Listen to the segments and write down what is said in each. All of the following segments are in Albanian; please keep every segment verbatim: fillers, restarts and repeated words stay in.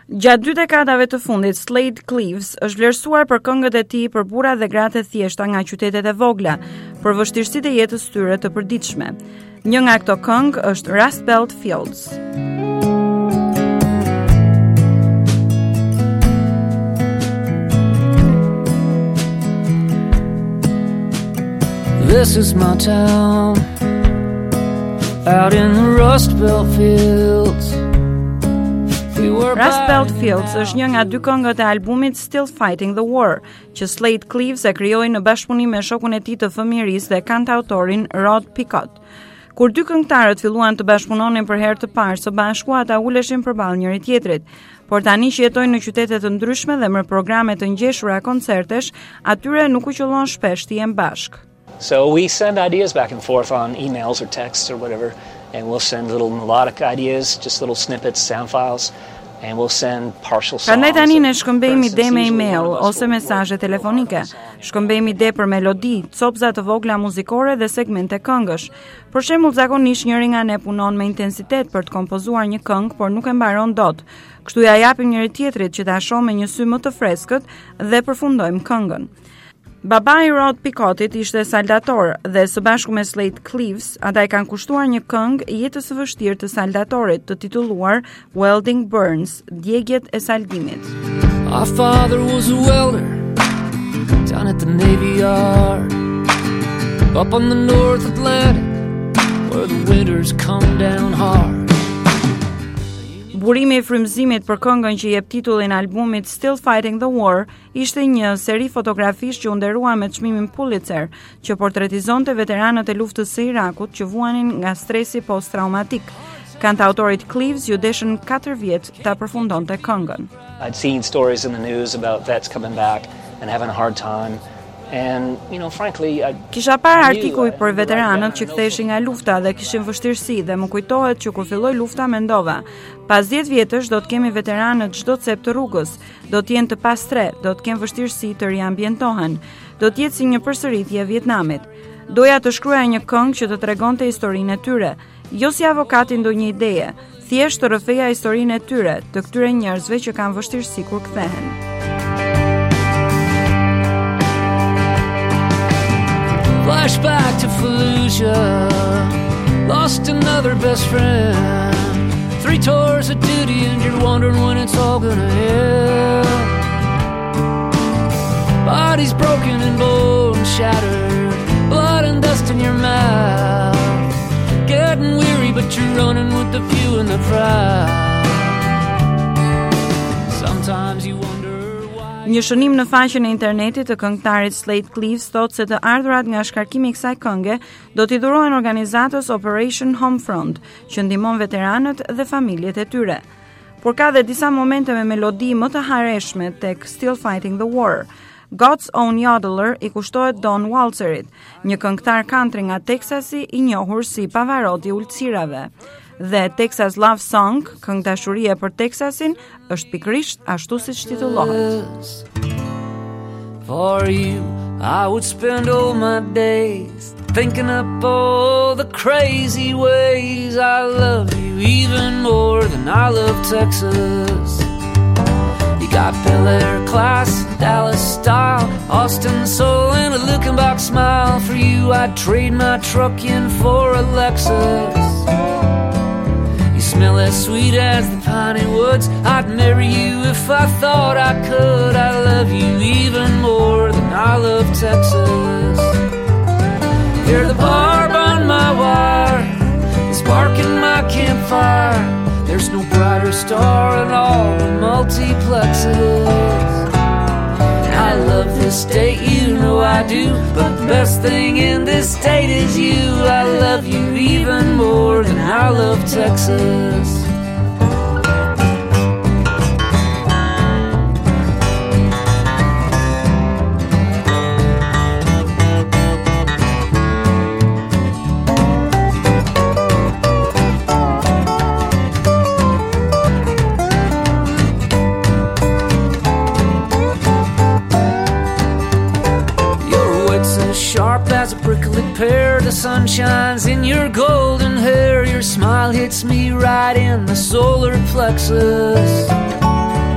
Gjatë dy dekadave të fundit, Slade Cleaves është vlerësuar për këngët e tij për burra dhe gratë e thjeshta nga qytetet e vogla, për vështirësitë e jetës së tyre të përditshme. Një nga këto këngë është Rust Belt Fields. This is my town, out in the Rust Belt Fields. Rust Belt Fields është një nga dy këngët e albumit Still Fighting the War, që Slade Cleaves e krijoi në bashkëpunim me shokun e tij të fëmijërisë dhe kantautorin Rod Picott. Kur dy këngëtarët filluan të bashkëpunonin për herë të parë së bashku, ata uleshin përballë njëri tjetrit. Por tani që jetojnë në qytete të ndryshme dhe me programe të ngjeshura koncertesh, atyre nuk u qellon shpesh të jenë bashkë. So we send ideas back and forth on emails or texts or whatever, and we'll send little melodic ideas, just little snippets, sound files, and we'll send partial songs. Prandaj tani ne shkëmbejmë ide me email ose mesazhe telefonike. Shkëmbejmë ide për melodi, copëza të vogla muzikore dhe segmente këngësh. Për shembull, zakonisht njëri nga ne punon me intensitet për të kompozuar një këngë, por nuk e mbaron dot. Kështu ja japim njëri tjetrit që ta shohë me një sy më të freskët dhe përfundojmë këngën. Babai Rod Picottit ishte saldator dhe së bashku me Slade Cleaves, ata i kanë kushtuar një këngë jetës së vështirë të saldatorit, të titulluar Welding Burns, djegjet e saldimit. Our father was a welder down at the Navy Yard, up on the North Atlantic where the winters come down hard. Burimi i frymëzimit për këngën që jep titullin albumit Still Fighting the War ishte një seri fotografish që u nderua me çmimin Pulitzer, që portretizonte veteranët e luftës së Irakut që vuanin nga stresi post-traumatik. Kantautorit Cleaves ju deshën katër vjet ta përfundonte këngën. I'd seen stories in the news about vets coming back and having a hard time. And, you know, frankly, I Kisha parë artikuj për veteranët që ktheheshin nga lufta dhe kishin vështirësi dhe më kujtohet që kur filloi lufta mendova, pas dhjetë vjetësh do të kemi veteranë çdo cep të rrugës, do të jenë të pastre, do të kenë vështirësi të riambientohen, do të jetë si një përsëritje e Vietnamit. Doja të shkruaja një këngë që të tregonte historinë e tyre, jo si avokati ndonjë ideje, thjesht të rrëfeja historinë e tyre, të këtyre njerëzve që kanë vështirësi kur kthehen. Flashback to Fallujah, lost another best friend. Three tours of duty and you're wondering when it's all gonna end. Bodies broken and bones shattered, blood and dust in your mouth. Getting weary but you're running with the few and the proud. Sometimes you wonder. Një shënim në faqen e internetit të këngëtarit Slade Cleaves thotë se të ardhurat nga shkarkimi i kësaj kënge do t'i dhurohen organizatës Operation Homefront, që ndihmon veteranët dhe familjet e tyre. Por ka dhe disa momente me melodi më të hareshme tek Still Fighting the War. God's Own Yodeler i kushtohet Don Walzerit, një këngëtar country nga Texasi i njohur si Pavarotti i ulësirave. Dhe Texas Love Song, këngë dashurie për Texasin, është pikërisht ashtu siç titullohet. For you, I would spend all my days thinking up all the crazy ways I love you even more than I love Texas. You got Bel Air class, Dallas style, Austin soul, and a Luckenbach smile. For you, I'd trade my truck in for a Lexus. You smell as sweet as the piney woods. I'd marry you if I thought I could. I love you even more than I love Texas. Hear the barb on my wire, the spark in my campfire. There's no brighter star in all the multiplexes. I love this state, you know I do, but the best thing in this state is you. I love you even more than I love Texas. Sharp as a prickly pear, the sun shines in your golden hair. Your smile hits me right in the solar plexus.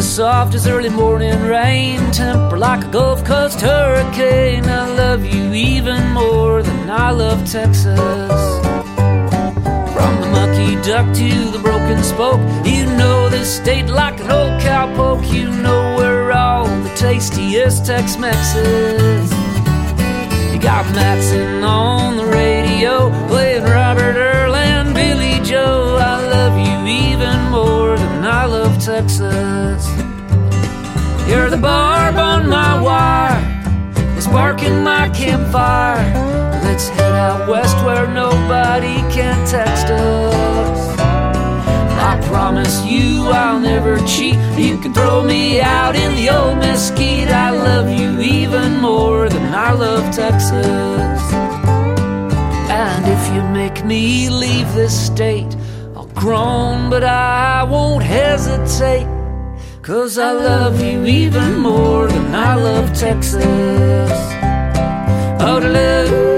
soft as early morning rain, temper like a Gulf Coast hurricane. I love you even more than I love Texas. From the mucky duck to the broken spoke, you know this state like an old cowpoke. You know where all the tastiest Tex-Mex is. You got Matson on the radio, playing Robert Earl and Billy Joe. I love you even more than I love Texas. You're the barb on my wire, the spark in my campfire. Let's head out west where nobody can text us. I promise you I'll never cheat. You can throw me out in the old mesquite. I love you even more than I love Texas. And if you make me leave this state, I'll groan, but I won't hesitate. 'Cause I love you even more than I love Texas. Oh, to love